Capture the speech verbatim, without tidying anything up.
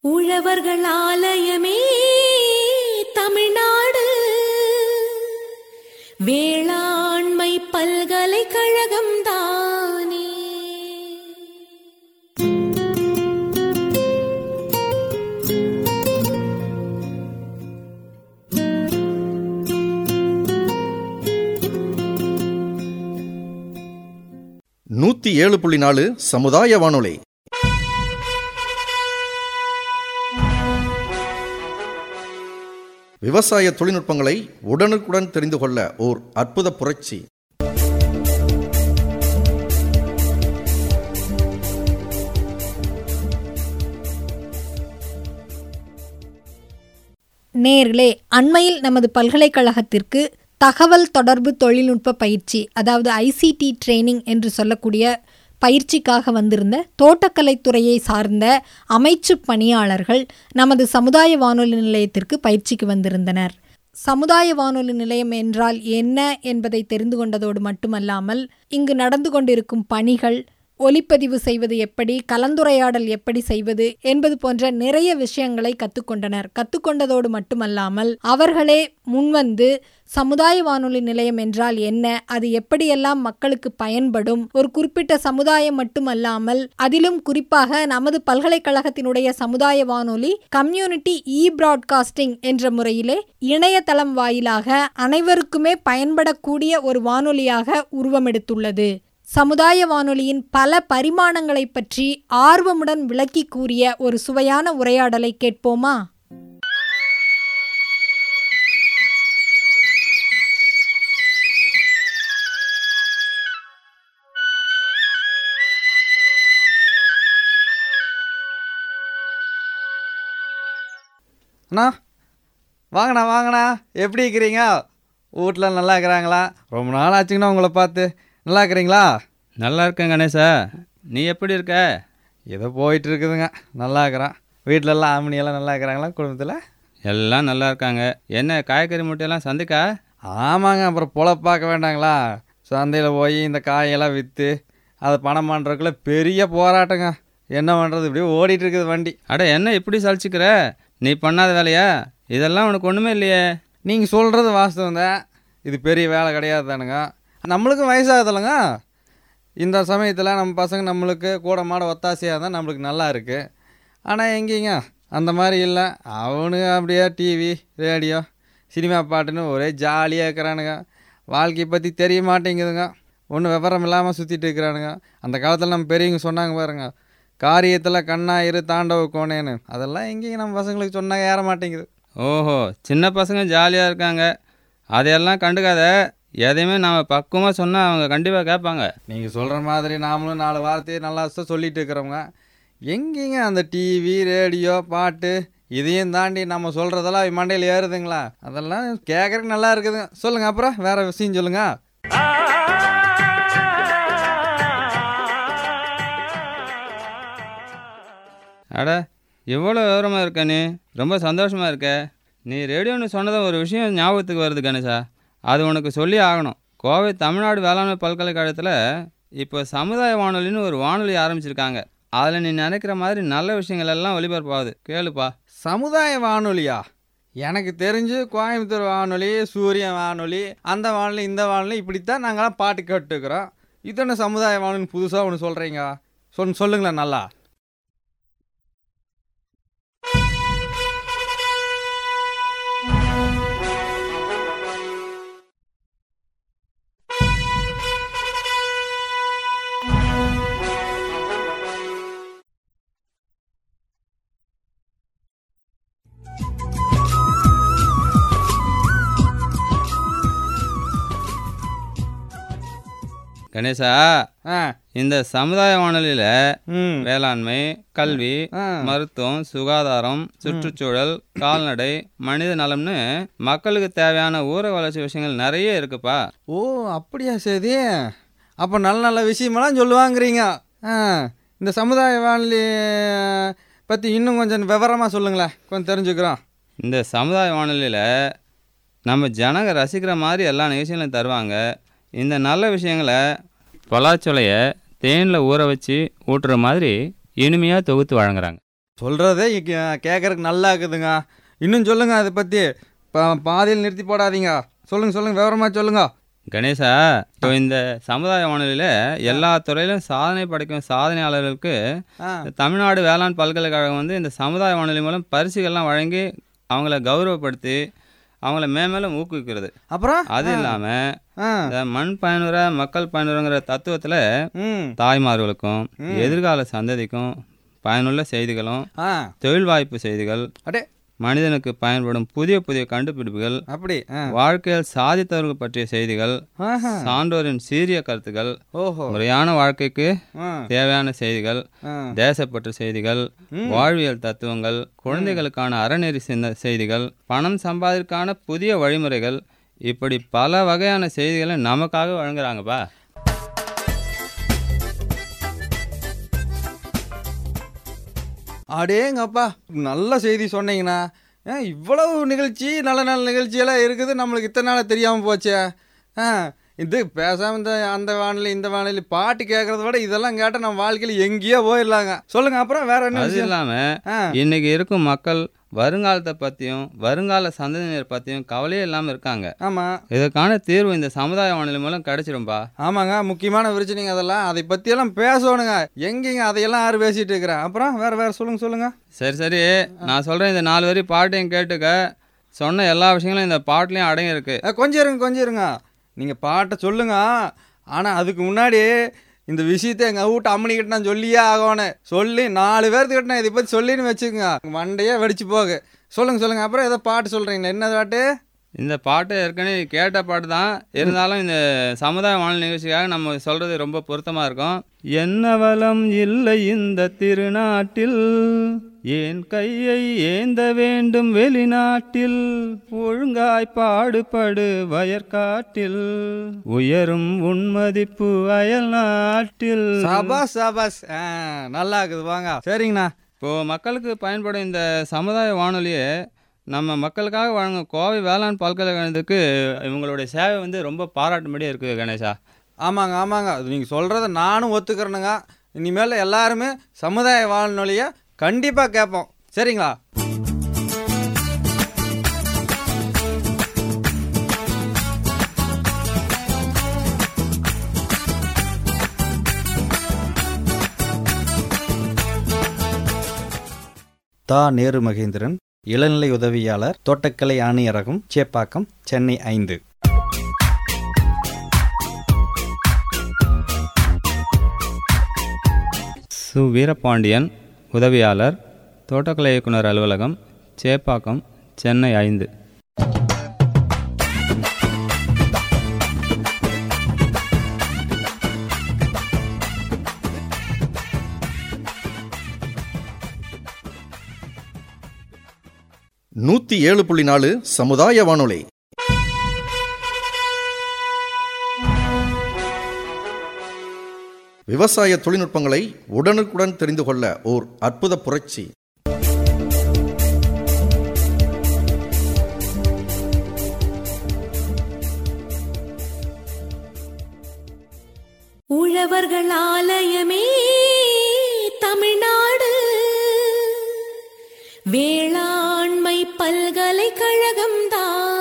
உழவர்கள் ஆலயமே தமிழ்நாடு வேளாண்மை பல்கலைக்கழகம் தானே. நூத்தி ஏழு புள்ளி நாலு சமுதாய வானொலி. விவசாய தொழில்நுட்பங்களை உடனுக்குடன் தெரிந்து கொள்ள ஓர் அற்புத புரட்சி. நேர்களே, அண்மையில் நமது பல்கலைக்கழகத்திற்கு தகவல் தொடர்பு தொழில்நுட்ப பயிற்சி, அதாவது ஐசிடி ட்ரைனிங் என்று சொல்லக்கூடிய பயிற்சிக்காக வந்திருந்த தோட்டக்கலைத்துறையை சார்ந்த அமைச்சு பணியாளர்கள் நமது சமுதாய வானொலி நிலையத்திற்கு பயிற்சிக்கு வந்திருந்தனர். சமுதாய வானொலி நிலையம் என்றால் என்ன என்பதை தெரிந்து கொண்டதோடு மட்டுமல்லாமல் இங்கு நடந்து கொண்டிருக்கும் பணிகள், ஒலிப்பதிவு செய்வது எப்படி, கலந்துரையாடல் எப்படி செய்வது என்பது போன்ற நிறைய விஷயங்களை கற்றுக்கொண்டனர். கற்றுக்கொண்டதோடு மட்டுமல்லாமல் அவர்களே முன்வந்து சமுதாய வானொலி நிலையம் என்றால் என்ன, அது எப்படியெல்லாம் மக்களுக்கு பயன்படும், ஒரு குறிப்பிட்ட சமுதாயம் மட்டுமல்லாமல் அதிலும் குறிப்பாக நமது பல்கலைக்கழகத்தினுடைய சமுதாய வானொலி கம்யூனிட்டி இ பிராட்காஸ்டிங் என்ற முறையிலே இணையதளம் வாயிலாக அனைவருக்குமே பயன்படக்கூடிய ஒரு வானொலியாக உருவமெடுத்துள்ளது. சமுதாய வானொலியின் பல பரிமாணங்களை பற்றி ஆர்வமுடன் விளக்கி கூறிய ஒரு சுவையான உரையாடலை கேட்போமா? அண்ணா, வாங்கண்ணா வாங்கண்ணா, எப்படி இருக்கிறீங்க? வீட்டில் நல்லா இருக்கிறாங்களா? ரொம்ப நாள் ஆச்சுங்கண்ணா உங்களை பார்த்து. நல்லா இருக்கிறீங்களா? நல்லா இருக்கேன் கணேசா, நீ எப்படி இருக்க? ஏதோ போயிட்டு இருக்குதுங்க, நல்லா இருக்கிறான். வீட்டிலெல்லாம் ஆமினியெல்லாம் நல்லா இருக்கிறாங்களா? குடும்பத்தில் எல்லாம் நல்லா இருக்காங்க. என்ன காய்கறி மூட்டையெல்லாம் சந்தைக்கா? ஆமாங்க, அப்புறம் பொழப்பாக்க வேண்டாங்களா? சந்தையில் போய் இந்த காயெல்லாம் விற்று அதை பணம் பண்ணுறதுக்குள்ள பெரிய போராட்டங்க. என்ன பண்ணுறது, இப்படியே ஓடிட்டு இருக்குது வண்டி. அட, என்ன இப்படி சலிச்சுக்கிற? நீ பண்ணாத வேலையா? இதெல்லாம் உனக்கு ஒன்றுமே இல்லையே. நீங்கள் சொல்கிறது வாஸ்தவம் தான், இது பெரிய வேலை கிடையாது தானுங்க. நம்மளுக்கும் வயசாகுதில்லைங்க. இந்த சமயத்தில் நம்ம பசங்க நம்மளுக்கு கூட மாட ஒத்தாசையாக இருந்தால் நம்மளுக்கு நல்லா இருக்குது. ஆனால் எங்கேங்க அந்த மாதிரி இல்லை. அவனுங்க அப்படியே டிவி, ரேடியோ, சினிமா பாட்டுன்னு ஒரே ஜாலியாக இருக்கிறானுங்க. வாழ்க்கையை பற்றி தெரிய மாட்டேங்குதுங்க. ஒன்றும் விவரம் இல்லாமல் சுற்றிட்டு இருக்கிறானுங்க. அந்த காலத்தில் நம்ம பெரியவங்க சொன்னாங்க பாருங்க, காரியத்தில் கண்ணாயிரு தாண்டவ கோணேன்னு. அதெல்லாம் எங்கேயும் நம்ம பசங்களுக்கு சொன்னாங்க ஏற மாட்டேங்குது. ஓஹோ, சின்ன பசங்க ஜாலியாக இருக்காங்க, அதையெல்லாம் கண்டுக்காத. எதையுமே நாம் பக்குவமாக சொன்னால் அவங்க கண்டிப்பாக கேட்பாங்க. நீங்கள் சொல்கிற மாதிரி நாமளும் நாலு வார்த்தையை நல்லா சொல்லிட்டு இருக்கிறோங்க. எங்கேங்க அந்த டிவி, ரேடியோ, பாட்டு இதையும் தாண்டி நம்ம சொல்கிறதெல்லாம் மண்டையில் ஏறுதுங்களா? அதெல்லாம் கேட்குறதுக்கு நல்லா இருக்குதுங்க. சொல்லுங்கள், அப்புறம் வேறு விஷயம் சொல்லுங்கள். அட, எவ்வளோ விவரமாக இருக்க நீ, ரொம்ப சந்தோஷமாக இருக்க. நீ ரேடியோன்னு சொன்னதும் ஒரு விஷயம் ஞாபகத்துக்கு வருது கணேசா, அது உனக்கு சொல்லி ஆகணும். கோவை தமிழ்நாடு வேளாண்மை பல்கலைக்கழகத்தில் இப்போ சமுதாய வானொலின்னு ஒரு வானொலி ஆரம்பிச்சிருக்காங்க. அதில் நீ நினைக்கிற மாதிரி நல்ல விஷயங்கள் எல்லாம் ஒளிபரப்பாகுது, கேளுப்பா. சமுதாய வானொலியா? எனக்கு தெரிஞ்சு கோயம்புத்தூர் வானொலி, சூரியன் வானொலி, அந்த வானொலி, இந்த வானொலி, இப்படித்தான் நாங்களாம் பாட்டு கேட்டுக்கிறோம். இதொன்று சமுதாய வானொலி புதுசாக ஒன்று சொல்கிறீங்க, சொல் சொல்லுங்களேன் நல்லா. கணேசா, ஆ இந்த சமுதாய வானொலியில் வேளாண்மை, கல்வி, மருத்துவம், சுகாதாரம், சுற்றுச்சூழல், கால்நடை, மனித நலம்னு மக்களுக்கு தேவையான ஊர வளர்ச்சி விஷயங்கள் நிறைய இருக்குப்பா. ஓ, அப்படியா? சரி, அப்போ நல்ல நல்ல விஷயமெல்லாம் சொல்லுவாங்கிறீங்க. ஆ இந்த சமுதாய வானொலி பற்றி இன்னும் கொஞ்சம் விவரமாக சொல்லுங்களேன், கொஞ்சம் தெரிஞ்சுக்கிறோம். இந்த சமுதாய வானொலியில் நம்ம ஜனங்க ரசிக்கிற மாதிரி எல்லா நிகழ்ச்சிகளையும் தருவாங்க. இந்த நல்ல விஷயங்களை பலாச்சொலையை தேனில் ஊற வச்சு ஊட்டுற மாதிரி இனிமையாக தொகுத்து வழங்குறாங்க. சொல்கிறதே கேட்குறதுக்கு நல்லா இருக்குதுங்க. இன்னும் சொல்லுங்கள் அதை பற்றி. பா பாதியில் நிறுத்தி போடாதீங்க. சொல்லுங்கள் சொல்லுங்கள் விவரமாக சொல்லுங்கள். கணேசா, இப்போ இந்த சமுதாய வானொலியில் எல்லா துறையிலும் சாதனை படைக்கும் சாதனையாளர்களுக்கு தமிழ்நாடு வேளாண் பல்கலைக்கழகம் வந்து இந்த சமுதாய வானொலி மூலம் பரிசுகள்லாம் வழங்கி அவங்கள கௌரவப்படுத்தி அவங்கள மேலும் ஊக்குவிக்கிறது. அப்புறம் அது இல்லாமல் இந்த மண் பயனுற மக்கள் பயனுறங்கிற தத்துவத்தில் தாய்மார்களுக்கும் எதிர்கால சந்ததிக்கும் பயனுள்ள செய்திகளும் தொழில் வாய்ப்பு செய்திகள், அடே மனிதனுக்கு பயன்படும் புதிய புதிய கண்டுபிடிப்புகள், அப்படி வாழ்க்கையில் சாதித்தவர்கள் பற்றிய செய்திகள், சான்றோரின் சீரிய கருத்துக்கள், முறையான வாழ்க்கைக்கு தேவையான செய்திகள், தேசப்பற்று செய்திகள், வாழ்வியல் தத்துவங்கள், குழந்தைகளுக்கான அறநெறி செய்திகள், பணம் சம்பாதிற்கான புதிய வழிமுறைகள், இப்படி பல வகையான செய்திகளை நமக்காக வழங்குறாங்கப்பா. அடேங்கப்பா, நல்ல செய்தி சொன்னீங்கண்ணா. ஏன் இவ்வளவு நிகழ்ச்சி, நல்ல நல்ல நிகழ்ச்சியெல்லாம் இருக்குது, நம்மளுக்கு இத்தனை நாளாக தெரியாமல் போச்சே. ஆ இது பேசாமல் இந்த அந்த வானிலை இந்த வானிலை பாட்டு கேட்கறத விட இதெல்லாம் கேட்டால் நம்ம வாழ்க்கையில் எங்கேயோ போயிடலாங்க. சொல்லுங்க அப்புறம் வேற என்ன? அது இல்லாமல் இன்னைக்கு இருக்கும் மக்கள் வருங்காலத்தை பற்றியும் வருங்கால சந்ததியினர் பற்றியும் கவலையே இல்லாமல் இருக்காங்க. ஆமாம், இதுக்கான தீர்வு இந்த சமுதாய வானொலி மூலம் கிடைச்சிரும்பா. ஆமாங்க, முக்கியமான பிரச்சனைங்க அதெல்லாம். அதை பற்றியெல்லாம் பேசணுங்க. எங்கேங்க அதையெல்லாம் யாரும் பேசிகிட்டு இருக்கிறேன். அப்புறம் வேறு வேறு சொல்லுங்க சொல்லுங்க. சரி சரி, நான் சொல்கிறேன். இந்த நாலு வரி பாட்டையும் கேட்டுக்க. சொன்ன எல்லா விஷயங்களும் இந்த பாட்டுலேயும் அடங்கி இருக்கு. கொஞ்சம் இருங்க கொஞ்சம் இருங்க. நீங்கள் பாட்டை சொல்லுங்க. ஆனால் அதுக்கு முன்னாடி இந்த விஷயத்தை எங்கள் வீட்டு அம்மனிக்கிட்ட நான் சொல்லியே ஆகணும். சொல்லி நாலு பேர்த்துக்கிட்ட நான் இதை பற்றி சொல்லின்னு வச்சுக்கோங்க, மண்டையே வெடிச்சு போகு. சொல்லுங்கள் சொல்லுங்கள். அப்புறம் ஏதோ பாட்டு சொல்கிறீங்களா? என்ன பாட்டு? இந்த பாட்டு ஏற்கனவே கேட்ட பாட்டு தான். இருந்தாலும் இந்த சமுதாய வானொலி நிகழ்ச்சிக்காக நம்ம சொல்கிறது ரொம்ப பொருத்தமாக இருக்கும். என்ன வளம் இல்லை இந்த திருநாட்டில், ஏன் கையை ஏந்த வேண்டும் வெளிநாட்டில், ஒழுங்காய் பாடுபடு வயற்காட்டில், உயரும் உன்மதிப்பு அயல் நாட்டில். சபாஸ் சபாஸ், நல்லா இருக்குது. வாங்க. சரிங்கண்ணா. இப்போது மக்களுக்கு பயன்படும் இந்த சமுதாய வானொலியை நம்ம மக்களுக்காக வழங்கும் கோவை வேளாண் பல்கலைக்கழகத்துக்கு இவங்களுடைய சேவை வந்து ரொம்ப பாராட்டும்படியாக இருக்குது கணேஷா. ஆமாங்க ஆமாங்க, அது நீங்கள் சொல்கிறத நானும் ஒத்துக்கிறேனுங்க. இனிமேல் எல்லாருமே சமுதாய வானொலியை கண்டிப்பாக கேட்போம். சரிங்களா? தா நேரு மகேந்திரன், இளநிலை உதவியாளர், தோட்டக்கலை ஆணையரகம், சேப்பாக்கம், சென்னை ஐந்து. சு வீரபாண்டியன், உதவியாளர், தோட்டக்கலை இயக்குனர் அலுவலகம், சேப்பாக்கம், சென்னை ஐந்து. நூற்றி ஏழு புள்ளி நாலு சமுதாய வானொலி. விவசாய தொழில்நுட்பங்களை உடனுக்குடன் தெரிந்து கொள்ள ஓர் அற்புத புரட்சி. உழவர்கள் ஆலயமே தமிழ்நாடு, வேளாண்மை பல்கலைக்கழகம் தான்.